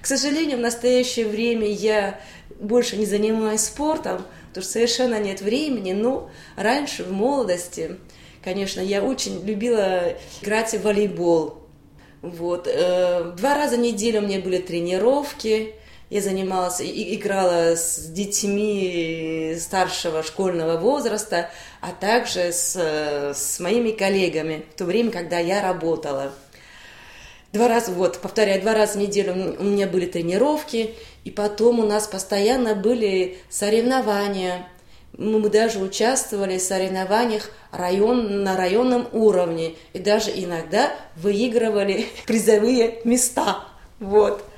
К сожалению, в настоящее время я больше не занимаюсь спортом, потому что совершенно нет времени, но раньше, в молодости, конечно, я очень любила играть в волейбол. Вот. 2 раза в неделю у меня были тренировки, я занималась, играла с детьми старшего школьного возраста, а также с моими коллегами в то время, когда я работала. 2 раза, вот, повторяю, 2 раза в неделю у меня были тренировки, и потом у нас постоянно были соревнования. Мы даже участвовали в соревнованиях на районном уровне и даже иногда выигрывали призовые места. Вот.